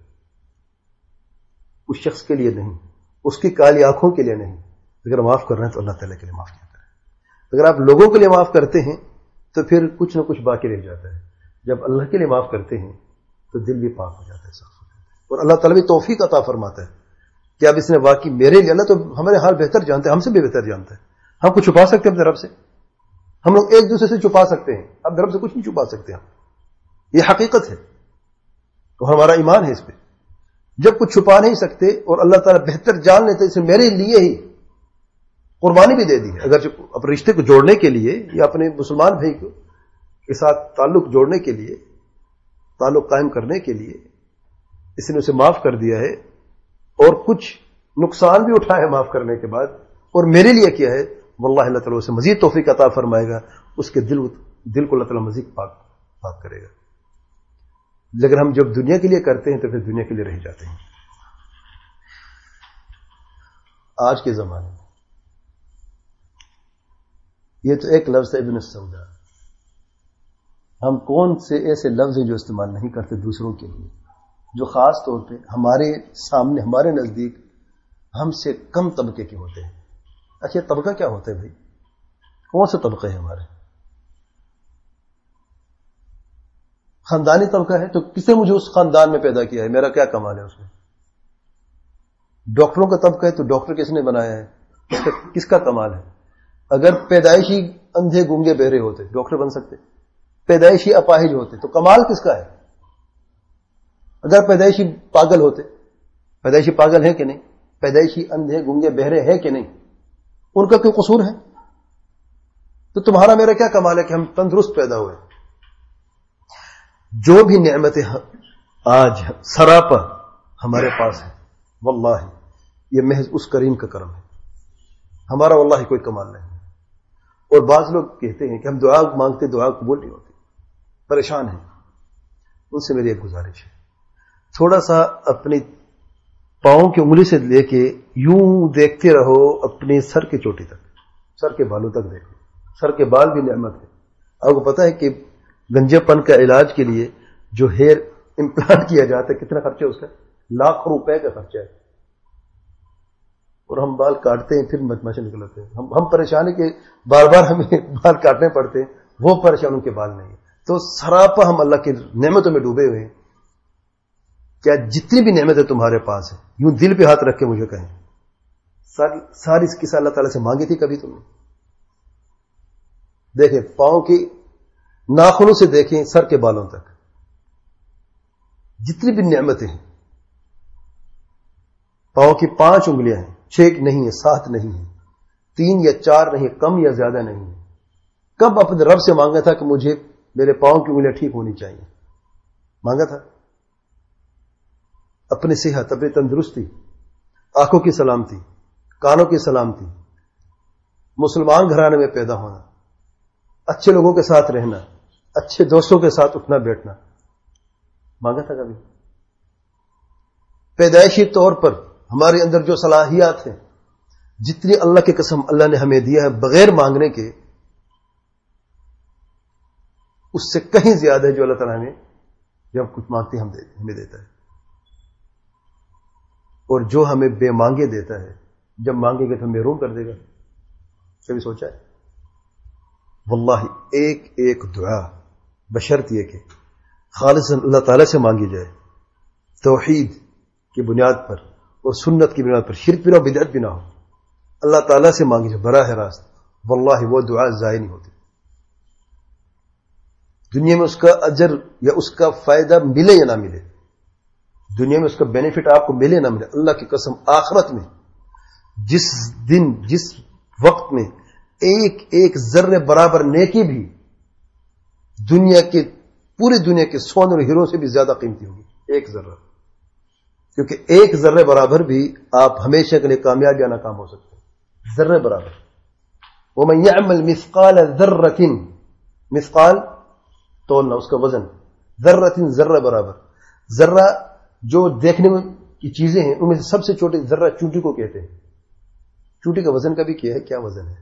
اس شخص کے لیے نہیں, اس کی کالی آنکھوں کے لیے نہیں. اگر معاف کرنا ہے تو اللہ تعالیٰ کے لیے معاف کیا کریں. اگر آپ لوگوں کے لیے معاف کرتے ہیں تو پھر کچھ نہ کچھ باقی رہ جاتا ہے. جب اللہ کے لیے معاف کرتے ہیں تو دل بھی پاک ہو جاتا ہے, صاف ہو جاتا ہے. اور اللہ تعالیٰ بھی توفیق عطا فرماتا ہے کہ اب اس نے واقعی میرے لیے, اللہ تو ہمارے حال بہتر جانتا ہے, ہم سے بھی بہتر جانتا ہے. ہم کچھ چھپا سکتے ہیں اپنے رب سے؟ ہم لوگ ایک دوسرے سے چھپا سکتے ہیں, اب رب سے کچھ نہیں چھپا سکتے ہم. یہ حقیقت ہے اور ہمارا ایمان ہے اس پہ. جب کچھ چھپا نہیں سکتے اور اللہ تعالیٰ بہتر جان لیتے, اسے میرے لیے ہی قربانی بھی دے دی ہے. اگر اپنے رشتے کو جوڑنے کے لیے یا اپنے مسلمان بھائی کے ساتھ تعلق جوڑنے کے لیے, تعلق قائم کرنے کے لیے اس نے اسے معاف کر دیا ہے, اور کچھ نقصان بھی اٹھایا ہے معاف کرنے کے بعد, اور میرے لیے کیا ہے, واللہ اللہ تعالیٰ اسے مزید توفیق عطا فرمائے گا. اس کے دل دل کو اللہ تعالیٰ مزید پاک پاک کرے گا. لیکن ہم جب دنیا کے لیے کرتے ہیں تو پھر دنیا کے لیے رہ جاتے ہیں. آج کے زمانے میں یہ تو ایک لفظ ہے ابن السودا. ہم کون سے ایسے لفظ ہیں جو استعمال نہیں کرتے دوسروں کے لیے, جو خاص طور پہ ہمارے سامنے, ہمارے نزدیک ہم سے کم طبقے کے ہوتے ہیں. اچھا طبقہ کیا ہوتا ہے بھائی؟ کون سے طبقے ہیں ہمارے؟ خاندانی طبقہ ہے تو کس نے مجھے اس خاندان میں پیدا کیا ہے, میرا کیا کمال ہے اس میں؟ ڈاکٹروں کا طبقہ ہے تو ڈاکٹر کس نے بنایا ہے, کس کا, کس کا کمال ہے؟ اگر پیدائشی اندھے گونگے بہرے ہوتے ڈاکٹر بن سکتے, پیدائشی اپاہج ہوتے تو کمال کس کا ہے؟ اگر پیدائشی پاگل ہوتے, پیدائشی پاگل ہیں کہ نہیں, پیدائشی اندھے گونگے بہرے ہیں کہ نہیں, ان کا کوئی قصور ہے؟ تو تمہارا میرا کیا کمال ہے کہ ہم تندرست پیدا ہوئے. جو بھی نعمتیں آج سراپا ہمارے پاس ہیں, واللہ یہ محض اس کریم کا کرم ہے, ہمارا واللہ کوئی کمال نہیں. اور بعض لوگ کہتے ہیں کہ ہم دعا مانگتے دعا قبول نہیں ہوتی, پریشان ہیں. ان سے میری ایک گزارش ہے, تھوڑا سا اپنی پاؤں کی انگلی سے لے کے یوں دیکھتے رہو اپنے سر کے چوٹی تک, سر کے بالوں تک دیکھو. سر کے بال بھی نعمت ہے. آپ کو پتا ہے کہ گنجے پن کا علاج کے لیے جو ہیئر امپلانٹ کیا جاتا ہے کتنا خرچہ ہے اس کا؟ لاکھ روپے کا خرچہ ہے. اور ہم بال کاٹتے ہیں پھر مچمچے نکلتے ہیں. ہم ہم پریشانی کے بار بار ہمیں بال کاٹنے پڑتے ہیں, وہ پریشانوں کے بال نہیں. تو سراپا ہم اللہ کی نعمتوں میں ڈوبے ہوئے ہیں. کیا جتنی بھی نعمتیں تمہارے پاس ہیں یوں دل پہ ہاتھ رکھ کے مجھے کہیں, ساری ساری اس قصہ اللہ تعالیٰ سے مانگی تھی کبھی تم نے؟ دیکھیں پاؤں کی ناخنوں سے دیکھیں سر کے بالوں تک جتنی بھی نعمتیں ہیں. پاؤں کی پانچ انگلیاں ہیں, چھ نہیں ہیں, سات نہیں ہیں, تین یا چار نہیں, کم یا زیادہ نہیں ہیں. کب اپنے رب سے مانگا تھا کہ مجھے میرے پاؤں کی انگلیاں ٹھیک ہونی چاہیے؟ مانگا تھا؟ اپنی صحت, اپنی تندرستی, آنکھوں کی سلامتی, کانوں کی سلامتی, مسلمان گھرانے میں پیدا ہونا, اچھے لوگوں کے ساتھ رہنا, اچھے دوستوں کے ساتھ اٹھنا بیٹھنا, مانگا تھا کبھی؟ پیدائشی طور پر ہمارے اندر جو صلاحیات ہیں, جتنی اللہ کی قسم اللہ نے ہمیں دیا ہے بغیر مانگنے کے, اس سے کہیں زیادہ ہے جو اللہ تعالیٰ نے جب کچھ مانگتے ہم ہمیں دیتا ہے، اور جو ہمیں بے مانگے دیتا ہے جب مانگیں گے تو ہمیں محروم کر دے گا. کبھی سوچا ہے؟ واللہ ایک ایک دعا بشرط یہ کہ خالص اللہ تعالیٰ سے مانگی جائے، توحید کی بنیاد پر اور سنت کی بنیاد پر، شرک بھی نہ ہو، بدعت بھی نہ ہو، اللہ تعالیٰ سے مانگی جائے براہ راست، واللہ وہ دعا ضائع نہیں ہوتی. دنیا میں اس کا اجر یا اس کا فائدہ ملے یا نہ ملے، دنیا میں اس کا بینیفٹ آپ کو ملے نہ ملے، اللہ کی قسم آخرت میں جس دن جس وقت میں ایک ایک ذرے برابر نیکی بھی دنیا کے پوری دنیا کے سونے اور ہیروں سے بھی زیادہ قیمتی ہوگی، ایک ذرہ، کیونکہ ایک ذرے برابر بھی آپ ہمیشہ کے لیے کامیاب یا ناکام ہو سکتے ہیں، ذرے برابر. وَمَنْ يَعْمَلْ مِثْقَالَ ذَرَّةٍ، مثقال تولنا، اس کا وزن، ذرۃ ذرہ برابر. ذرہ جو دیکھنے میں کی چیزیں ہیں ان میں سے سب سے چھوٹی ذرہ چونٹی کو کہتے ہیں. چونٹی کا وزن کا بھی کیا ہے، کیا وزن ہے.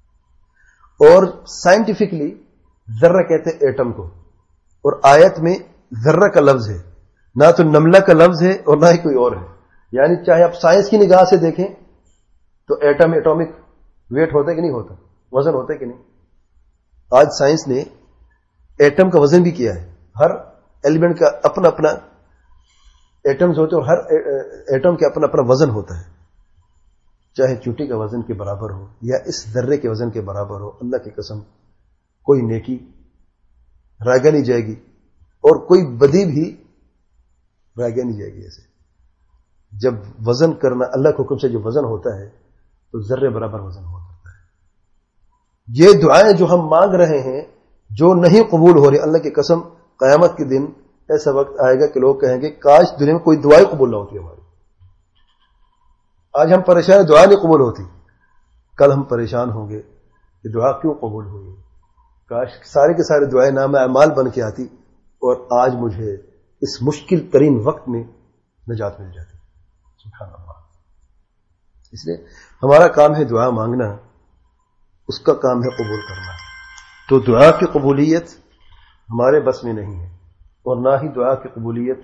اور سائنٹیفکلی ذرہ کہتے ہیں ایٹم کو، اور آیت میں ذرہ کا لفظ ہے، نہ تو نملہ کا لفظ ہے اور نہ ہی کوئی اور ہے. یعنی چاہے آپ سائنس کی نگاہ سے دیکھیں تو ایٹم ایٹامک ویٹ ہوتا ہے کہ نہیں ہوتا، وزن ہوتا ہے کہ نہیں. آج سائنس نے ایٹم کا وزن بھی کیا ہے، ہر ایلیمنٹ کا اپنا اپنا ایٹمز ہوتے ہیں اور ہر ایٹم کا اپنا اپنا وزن ہوتا ہے. چاہے چوٹی کا وزن کے برابر ہو یا اس ذرے کے وزن کے برابر ہو، اللہ کی قسم کوئی نیکی رائگا نہیں جائے گی اور کوئی بدی بھی رائگا نہیں جائے گی. ایسے جب وزن کرنا اللہ کے حکم سے جو وزن ہوتا ہے تو ذرے برابر وزن ہوا کرتا ہے. یہ دعائیں جو ہم مانگ رہے ہیں جو نہیں قبول ہو رہی، اللہ کی قسم قیامت کے دن ایسا وقت آئے گا کہ لوگ کہیں گے کاش دنیا میں کوئی دعائیں قبول نہ ہوتی ہماری. آج ہم پریشان، دعا نہیں قبول ہوتی، کل ہم پریشان ہوں گے کہ دعا کیوں قبول ہوئی، کاش سارے کے سارے دعائیں نام اعمال بن کے آتی اور آج مجھے اس مشکل ترین وقت میں نجات مل جاتی. سبحان اللہ. اس لیے ہمارا کام ہے دعا مانگنا، اس کا کام ہے قبول کرنا. تو دعا کی قبولیت ہمارے بس میں نہیں ہے، اور نہ ہی دعا کی قبولیت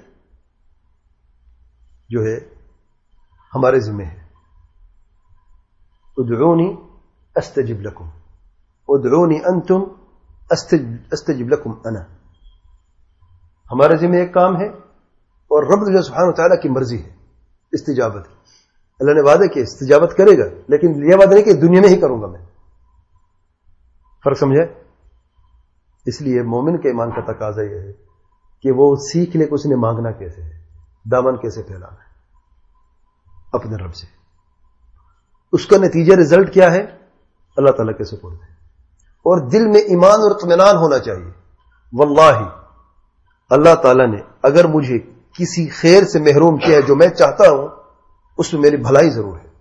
جو ہے ہمارے ذمہ ہے. ادعونی استجب لکم، ادعونی انتم استجب لکم انا. ہمارے ذمہ ایک کام ہے اور رب سبحانہ وتعالی کی مرضی ہے استجابت. اللہ نے وعدہ کیا استجابت کرے گا، لیکن یہ وعدہ نہیں کہ دنیا میں ہی کروں گا میں. فرق سمجھے؟ اس لیے مومن کے ایمان کا تقاضا یہ ہے کہ وہ سیکھ لے کہ اس نے مانگنا کیسے ہے، دامن کیسے پھیلانا ہے اپنے رب سے. اس کا نتیجہ رزلٹ کیا ہے؟ اللہ تعالیٰ کے سپرد ہے. اور دل میں ایمان اور اطمینان ہونا چاہیے. واللہ اللہ تعالیٰ نے اگر مجھے کسی خیر سے محروم کیا ہے جو میں چاہتا ہوں، اس میں میری بھلائی ضرور ہے.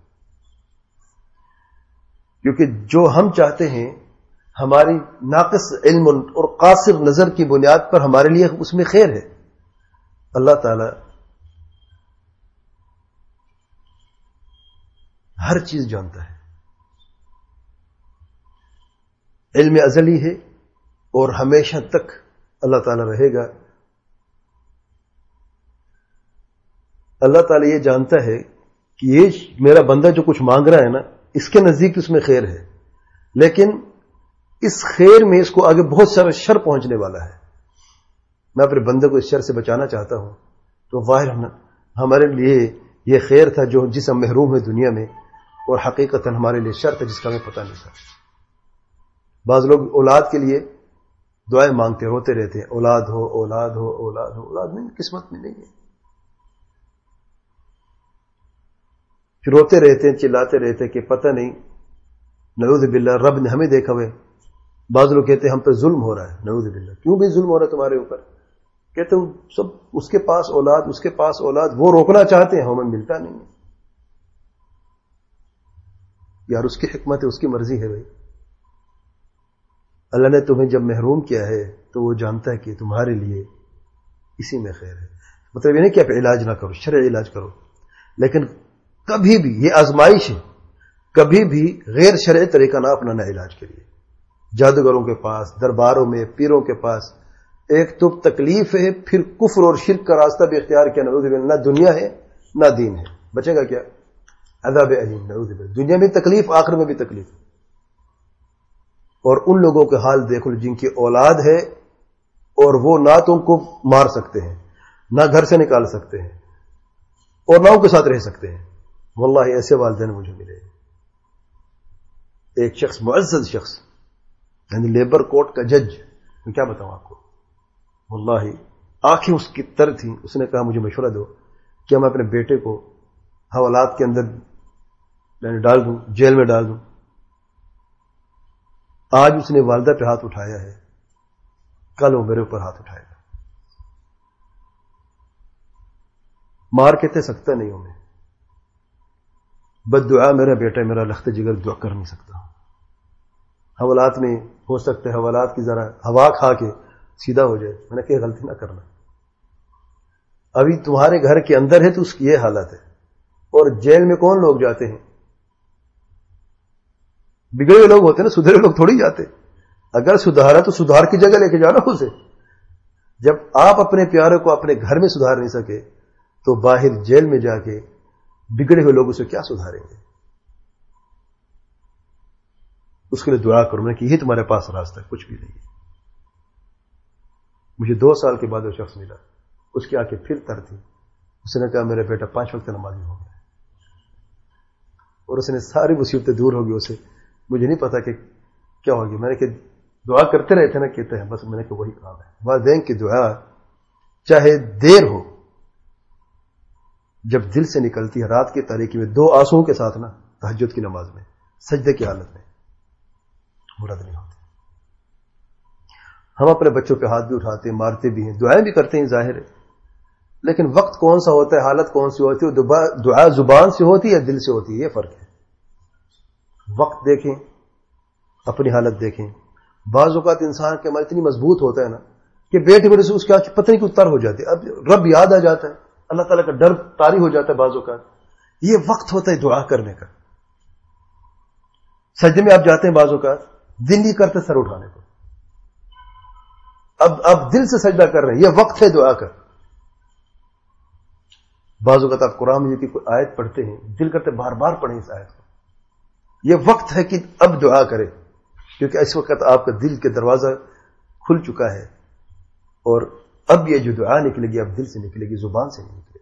کیونکہ جو ہم چاہتے ہیں ہماری ناقص علم اور قاصر نظر کی بنیاد پر ہمارے لیے اس میں خیر ہے. اللہ تعالیٰ ہر چیز جانتا ہے، علم ازلی ہے اور ہمیشہ تک اللہ تعالیٰ رہے گا. اللہ تعالیٰ یہ جانتا ہے کہ یہ میرا بندہ جو کچھ مانگ رہا ہے نا، اس کے نزدیک اس میں خیر ہے، لیکن اس خیر میں اس کو آگے بہت سارا شر پہنچنے والا ہے. میں اپنے بندے کو اس شر سے بچانا چاہتا ہوں، تو ظاہر ہمارے لیے یہ خیر تھا جو جس ہم محروم ہوئے دنیا میں، اور حقیقتاً ہمارے لیے شر تھا جس کا ہمیں پتہ نہیں تھا. بعض لوگ اولاد کے لیے دعائیں مانگتے روتے رہتے ہیں، اولاد ہو اولاد ہو اولاد ہو. اولاد نہیں، قسمت میں نہیں ہے. پھر روتے رہتے ہیں، چلاتے رہتے ہیں کہ پتہ نہیں، نعوذ باللہ رب نے ہمیں دیکھا ہوئے. بعض لوگ کہتے ہیں ہم پہ ظلم ہو رہا ہے، نعوذ باللہ. کیوں بھی ظلم ہو رہا ہے تمہارے اوپر؟ کہتے ہیں سب اس کے پاس اولاد، اس کے پاس اولاد، وہ روکنا چاہتے ہیں، ہمیں ملتا نہیں ہے. یار اس کی حکمت ہے، اس کی مرضی ہے. بھائی اللہ نے تمہیں جب محروم کیا ہے تو وہ جانتا ہے کہ تمہارے لیے اسی میں خیر ہے. مطلب یہ نہیں کہ آپ علاج نہ کرو، شرعی علاج کرو، لیکن کبھی بھی یہ آزمائش ہے، کبھی بھی غیر شرعی طریقہ نہ اپنانا علاج کے لیے. جادوگروں کے پاس، درباروں میں، پیروں کے پاس. ایک تو تکلیف ہے، پھر کفر اور شرک کا راستہ بھی اختیار کیا. نعوذ باللہ. نہ دنیا ہے نہ دین ہے، بچے گا کیا؟ عذاب علیم. نعوذ باللہ. دنیا میں تکلیف، آخر میں بھی تکلیف. اور ان لوگوں کے حال دیکھ لو جن کی اولاد ہے اور وہ نہ تو ان کو مار سکتے ہیں، نہ گھر سے نکال سکتے ہیں، اور نہ ان کے ساتھ رہ سکتے ہیں. واللہ ایسے والدین مجھے ملے. ایک شخص، معزز شخص، یعنی لیبر کورٹ کا جج، میں کیا بتاؤں آپ کو، واللہ آنکھیں اس کی تر تھیں. اس نے کہا مجھے مشورہ دو کہ میں اپنے بیٹے کو حوالات کے اندر یعنی ڈال دوں، جیل میں ڈال دوں. آج اس نے والدہ پہ ہاتھ اٹھایا ہے، کل وہ میرے اوپر ہاتھ اٹھائے گا. مار کے تے سکتا نہیں ہوں میں، بد دعا میرا بیٹا میرا لخت جگر دعا کر نہیں سکتا. حوالات میں ہو سکتا ہے حوالات کی ذرا ہوا کھا کے سیدھا ہو جائے. میں نے کہ غلطی نہ کرنا. ابھی تمہارے گھر کے اندر ہے تو اس کی یہ حالت ہے. اور جیل میں کون لوگ جاتے ہیں؟ بگڑے ہوئے لوگ ہوتے ہیں نا، سدھرے لوگ تھوڑی جاتے. اگر سدھارا تو سدھار کی جگہ لے کے جانا اسے. جب آپ اپنے پیارے کو اپنے گھر میں سدھار نہیں سکے تو باہر جیل میں جا کے بگڑے ہوئے لوگ اسے کیا سدھاریں گے؟ اس کے لیے دعا کروں میں کہ یہ تمہارے پاس راستہ ہے، کچھ بھی نہیں ہے. مجھے دو سال کے بعد وہ شخص ملا، اس کی آنکھیں پھر تر تھی. اس نے کہا میرا بیٹا پانچ وقت نمازی ہو گیا اور اس نے ساری مصیبتیں دور ہو گئی. اسے مجھے نہیں پتا کہ کیا ہوگی. میں نے کہ دعا کرتے رہے تھے نا، کہتے ہیں بس. میں نے کہ وہی کام ہے. والدین کی دعا چاہے دیر ہو، جب دل سے نکلتی ہے رات کی تاریکی میں دو آنسوؤں کے ساتھ نا، تہجد کی نماز میں، سجدے کی حالت میں، مراد نہیں ہوتی. ہم اپنے بچوں پہ ہاتھ بھی اٹھاتے ہیں، مارتے بھی ہیں، دعائیں بھی کرتے ہیں، ظاہر ہے. لیکن وقت کون سا ہوتا ہے، حالت کون سی ہوتی ہے؟ دعا زبان سے ہوتی ہے یا دل سے ہوتی ہے؟ یہ فرق ہے. وقت دیکھیں، اپنی حالت دیکھیں. بعض اوقات انسان کے عمل اتنی مضبوط ہوتا ہے نا کہ بیٹے بیٹے سے اس کی آنکھ پتہ نہیں اتر ہو جاتی ہے. اب رب یاد آ جاتا ہے، اللہ تعالیٰ کا ڈر طاری ہو جاتا ہے. بعض اوقات یہ وقت ہوتا ہے دعا کرنے کا. سجدے میں آپ جاتے ہیں، بعض اوقات دل نہیں کرتے سر اٹھانے کو. اب اب دل سے سجدہ کر رہے ہیں، یہ وقت ہے دعا کا. بعض اوقات آپ قرآن مجید کی کوئی آیت پڑھتے ہیں، دل کرتے بار بار پڑھیں اس آیت کو. یہ وقت ہے کہ اب دعا کرے، کیونکہ اس وقت آپ کا دل کے دروازہ کھل چکا ہے. اور اب یہ جو دعا نکلے گی اب دل سے نکلے گی، زبان سے نہیں نکلے گی.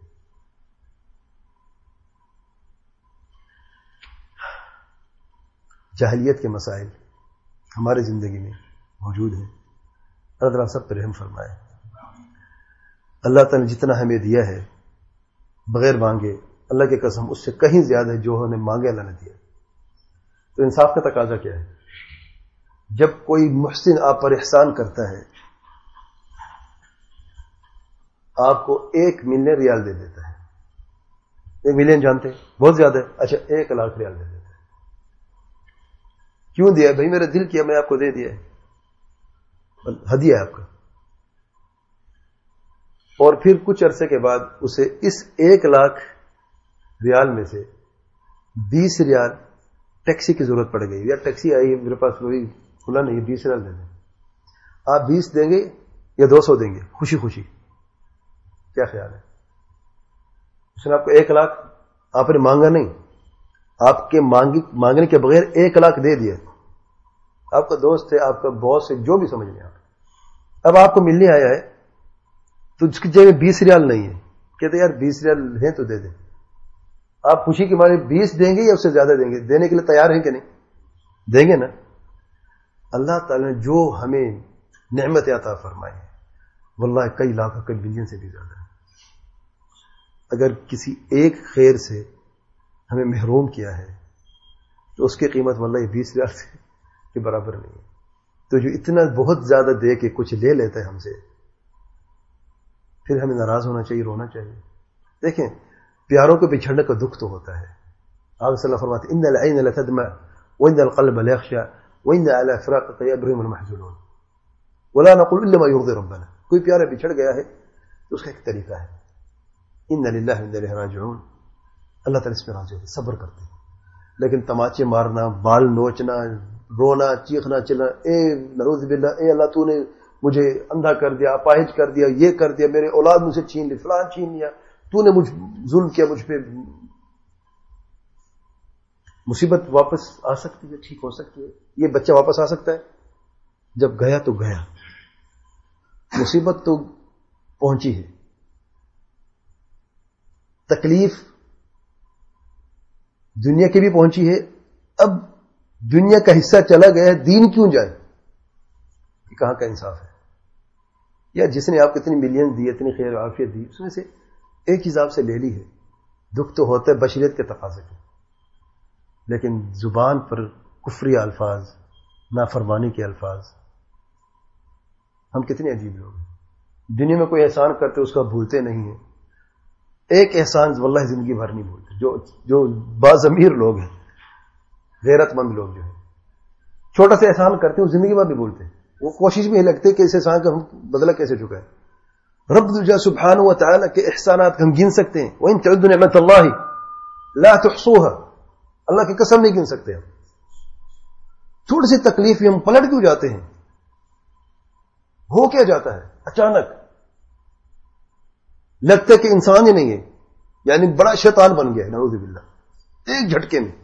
جاہلیت کے مسائل ہماری زندگی میں موجود ہیں. اللہ تعالیٰ سب پر رحم فرمائے. اللہ تعالیٰ نے جتنا ہمیں دیا ہے بغیر مانگے، اللہ کی قسم اس سے کہیں زیادہ ہے جو ہمیں مانگے اللہ نے دیا. تو انصاف کا تقاضا کیا ہے؟ جب کوئی محسن آپ پر احسان کرتا ہے، آپ کو ایک ملین ریال دے دیتا ہے. ایک ملین جانتے ہیں بہت زیادہ ہے، اچھا ایک لاکھ ریال دے دیتا ہے. کیوں دیا؟ بھائی میرا دل کیا، میں آپ کو دے دیا ہے، ہدیہ ہے آپ کا. اور پھر کچھ عرصے کے بعد اسے اس ایک لاکھ ریال میں سے بیس ریال ٹیکسی کی ضرورت پڑ گئی. یا ٹیکسی آئی میرے پاس کوئی کھلا نہیں، بیس ریال دے دیں. آپ بیس دیں گے یا دو سو دیں گے؟ خوشی خوشی. کیا خیال ہے؟ اس نے آپ کو ایک لاکھ، آپ نے مانگا نہیں، آپ کے مانگنے کے بغیر ایک لاکھ دے دیا. آپ کا دوست ہے، آپ کا باس ہے، جو بھی سمجھ لیں آپ. اب آپ کو ملنے آیا ہے تو اس کی جگہ بیس ریال نہیں ہے، کہتے یار بیس ریال ہیں تو دے دیں. آپ خوشی کے مارے بیس دیں گے یا اس سے زیادہ دیں گے؟ دینے کے لیے تیار ہیں کہ نہیں؟ دیں گے نا. اللہ تعالیٰ نے جو ہمیں نعمت عطا فرمائی ہے واللہ کئی لاکھ کئی بلین سے بھی زیادہ ہے. اگر کسی ایک خیر سے ہمیں محروم کیا ہے تو اس کی قیمت واللہ یہ بیس ریال سے کے برابر نہیں ہے. تو جو اتنا بہت زیادہ دے کے کچھ لے لیتا ہے ہم سے، پھر ہمیں ناراض ہونا چاہیے، رونا چاہیے. دیکھیں پیاروں کو بچھڑنے کا دکھ تو ہوتا ہے. آپ صلی اللہ فرماتے ان العین لتدمع وان القلب لیخشع وان علی فراقک یبرم المحزونون ولا نقول الا ما يرضي ربنا. کوئی پیارا بچھڑ گیا ہے تو اس کا ایک طریقہ ہے، ان للہ و انا الیہ راجعون. اللہ تعالیٰ اس پہ راضی ہوتے، صبر کرتے ہیں. لیکن تماچے مارنا، بال نوچنا، رونا چیخنا چلنا، اے نعوذ باللہ، اے اللہ تو نے مجھے اندھا کر دیا، اپاہج کر دیا، یہ کر دیا، میرے اولاد مجھ سے چھین لی، فلان چھین لیا، تو نے مجھ ظلم کیا مجھ پہ. مصیبت واپس آ سکتی ہے، ٹھیک ہو سکتی ہے. یہ بچہ واپس آ سکتا ہے؟ جب گیا تو گیا، مصیبت تو پہنچی ہے. تکلیف دنیا کی بھی پہنچی ہے. اب دنیا کا حصہ چلا گیا ہے، دین کیوں جائے؟ یہ کہاں کا انصاف ہے؟ یا جس نے آپ کو اتنی ملین دی، اتنی خیر عافیت دی، اس میں سے ایک چیز آپ سے لے لی ہے. دکھ تو ہوتا ہے بشریت کے تقاضے کے، لیکن زبان پر کفری الفاظ، نافرمانی کے الفاظ. ہم کتنے عجیب لوگ ہیں. دنیا میں کوئی احسان کرتے اس کا بھولتے نہیں ہیں. ایک احسان واللہ زندگی بھر نہیں بھولتے. جو جو باضمیر لوگ ہیں، غیرت مند لوگ جو ہیں، چھوٹا سا احسان کرتے ہیں وہ زندگی بھر نہیں بھولتے. وہ کوشش میں ہی لگتے کہ اس احسان کا ہم بدلہ کیسے چکائیں. رب الجلال سبحانہ و تعالی کے احسانات ہم گن سکتے ہیں. وَإِن تَعُدُّوا نِعْمَةَ اللَّهِ لَا تُحْصُوهَا. اللہ کی قسم نہیں گن سکتے ہم. تھوڑی سی تکلیف ہم پلٹ کیوں جاتے ہیں؟ ہو کیا جاتا ہے اچانک؟ لگتا ہے کہ انسان ہی نہیں ہے، یعنی بڑا شیطان بن گیا ہے نعوذ باللہ ایک جھٹکے میں.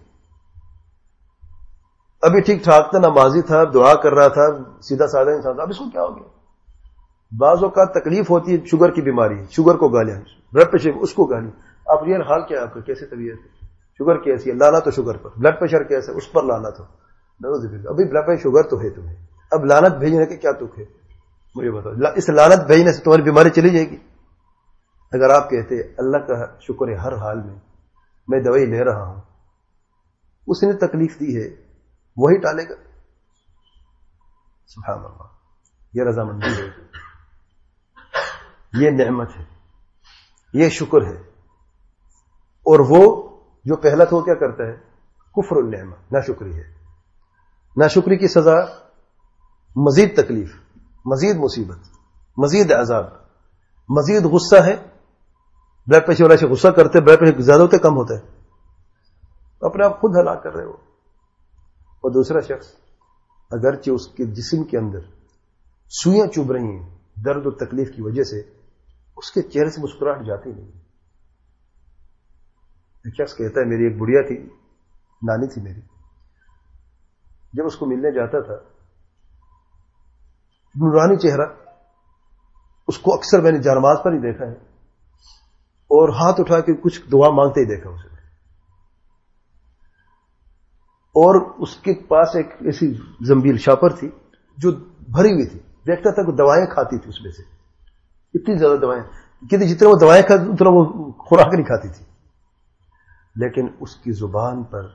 ابھی ٹھیک ٹھاک تھا، نمازی تھا، دعا کر رہا تھا، سیدھا سادہ انسان تھا، اب اس کو کیا ہو گیا؟ بعضوں کا تکلیف ہوتی ہے، شوگر کی بیماری ہے، شوگر کو گالیاں، بلڈ پریشر اس کو گالی. اب ریئل حال کیا ہے آپ کا؟ کیسے طبیعت ہے؟ شوگر کیسی ہے؟ لعنت تو شوگر پر. بلڈ پریشر کیسا ہے؟ اس پر لعنت ہو. ابھی بلڈ پریشر شوگر تو ہے تمہیں، اب لعنت بھیجنے کے کیا تک ہے؟ مجھے بتاؤ. اس لعنت بھیجنے سے تمہاری بیماری چلی جائے گی؟ اگر آپ کہتے اللہ کا شکر ہے ہر حال میں میں دوائی لے رہا ہوں، اس نے تکلیف دی ہے وہی ٹالے گا. سبحان اللہ. یہ رضامندی ہے، یہ نعمت ہے، یہ شکر ہے. اور وہ جو پہلا تو کیا کرتا ہے؟ کفر النعمہ، ناشکری ہے. ناشکری کی سزا مزید تکلیف، مزید مصیبت، مزید عذاب، مزید غصہ ہے. بلڈ پریشر والے سے غصہ کرتے، بلڈ پریشر زیادہ ہوتا ہے کم ہوتا ہے؟ اپنے آپ خود ہلاک کر رہے ہو. اور دوسرا شخص اگرچہ اس کے جسم کے اندر سوئیاں چبھ رہی ہیں درد و تکلیف کی وجہ سے، اس کے چہرے سے مسکراہٹ جاتی نہیں. ایک شخص کہتا ہے میری ایک بڑھیا تھی، نانی تھی میری، جب اس کو ملنے جاتا تھا نورانی چہرہ، اس کو اکثر میں نے جانماز پر ہی دیکھا ہے، اور ہاتھ اٹھا کے کچھ دعا مانگتے ہی دیکھا اسے. اور اس کے پاس ایک ایسی زنبیل شاپر تھی جو بھری ہوئی تھی، دیکھتا تھا کہ دوائیں کھاتی تھی اس میں سے، اتنی زیادہ دوائیں، کتنی جتنے وہ دوائیں کھاتی اتنا وہ خوراک نہیں کھاتی تھی. لیکن اس کی زبان پر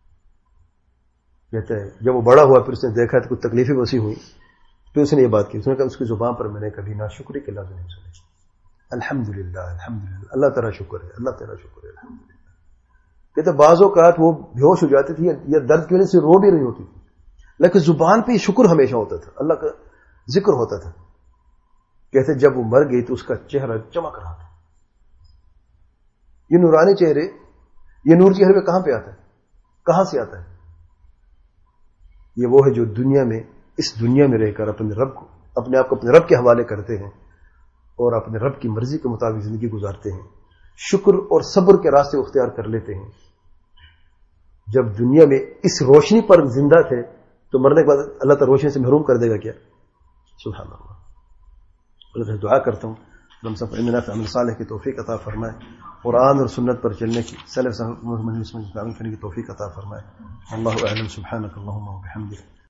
کہتا ہے جب وہ بڑا ہوا پھر اس نے دیکھا تو کچھ تکلیفیں وسیع ہوئی، پھر اس نے یہ بات کی، اس نے کہا اس کی زبان پر میں نے کبھی ناشکری کے لفظ نہیں سنے. الحمدللہ الحمدللہ، اللہ تیرا شکر ہے، اللہ تیرا شکر ہے، الحمدللہ. کہتے بعض اوقات وہ بے ہوش ہو جاتی تھی یا درد کی وجہ سے رو بھی رہی ہوتی تھی، لیکن زبان پہ شکر ہمیشہ ہوتا تھا، اللہ کا ذکر ہوتا تھا. کہتے جب وہ مر گئی تو اس کا چہرہ چمک رہا تھا. یہ نورانی چہرے، یہ نور چہرے پہ کہاں پہ آتا ہے؟ کہاں سے آتا ہے؟ یہ وہ ہے جو دنیا میں، اس دنیا میں رہ کر اپنے رب کو، اپنے آپ کو اپنے رب کے حوالے کرتے ہیں اور اپنے رب کی مرضی کے مطابق زندگی گزارتے ہیں، شکر اور صبر کے راستے اختیار کر لیتے ہیں. جب دنیا میں اس روشنی پر زندہ تھے تو مرنے کے بعد اللہ تعالی روشنی سے محروم کر دے گا کیا؟ سبحان اللہ. اللہ دعا کرتا ہوں ہم سب علم نافع عمل صالح کی توفیق عطا فرمائے، قرآن اور سنت پر چلنے کی، سلف صالح کی توفیق عطا فرمائے. اللہ اعلم. سبحانک اللہم و بحمدک.